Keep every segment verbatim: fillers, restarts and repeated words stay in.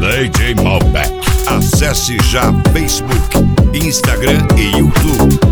D J Malbec. Acesse já Facebook, Instagram e YouTube.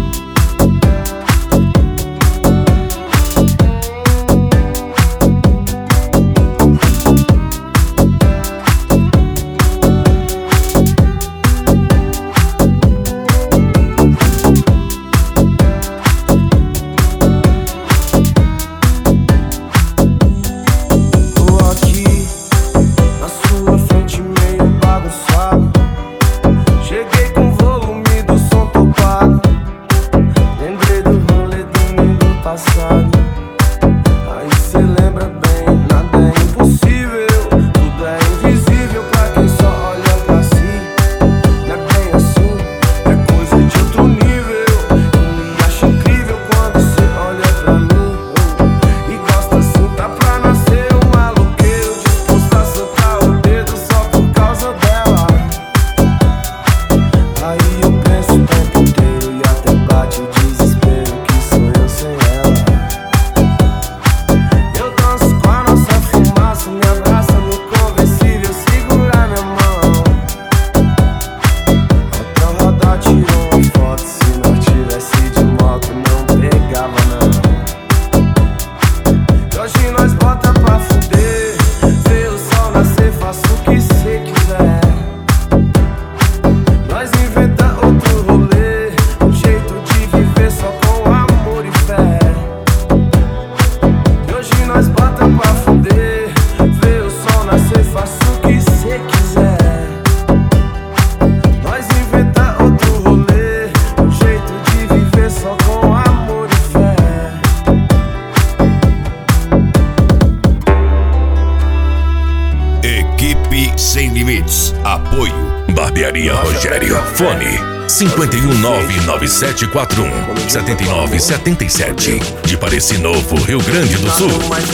Sem Limites. Apoio Barbearia Rogério. Fone cinco um nove nove sete quatro um sete nove sete sete. De Pareci Novo, Rio Grande do Sul.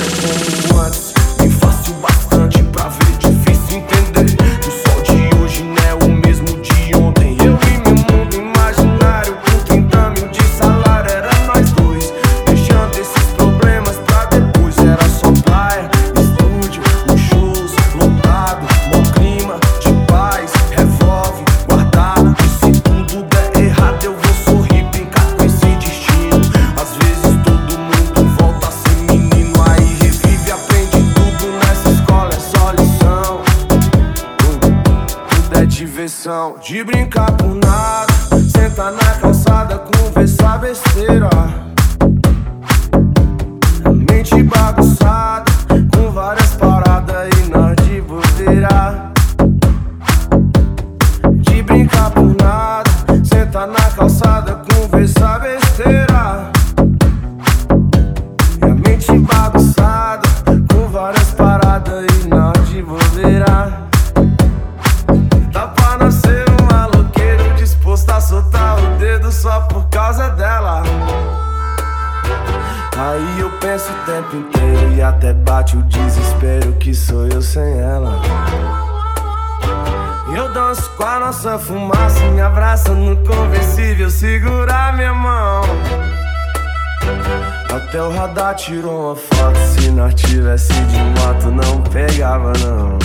E fácil bastante pra ver, difícil entender. O sol de hoje não é o mesmo de ontem. Eu e meu mundo imaginário com trinta mil de salário. Era nós dois, deixando esses problemas pra depois. Era só praia, estúdio, os shows lotado, mó clima de paz, revolve guardado. E se tudo der errado eu vou sorrir, brincar com esse destino. Às vezes todo mundo volta a ser menino, aí revive, aprende tudo nessa escola, é só lição. Tudo é diversão, de brincar por nada, sentar na calçada, conversar besteira. Mente bagunçada, com várias paradas e nós de bobeira. De brincar por nada, sentar na calçada, conversar besteira. E a mente bagunçada, com várias paradas e nós de bobeira. Dá pra nascer um maloqueiro disposto a soltar o dedo só por causa dela. Aí eu penso o tempo inteiro e até bate o desespero que sou eu sem ela. Eu danço com a nossa fumaça, me abraça no conversível, segurar minha mão. Até o radar tirou uma foto, se nós tivesse de moto não pegava não.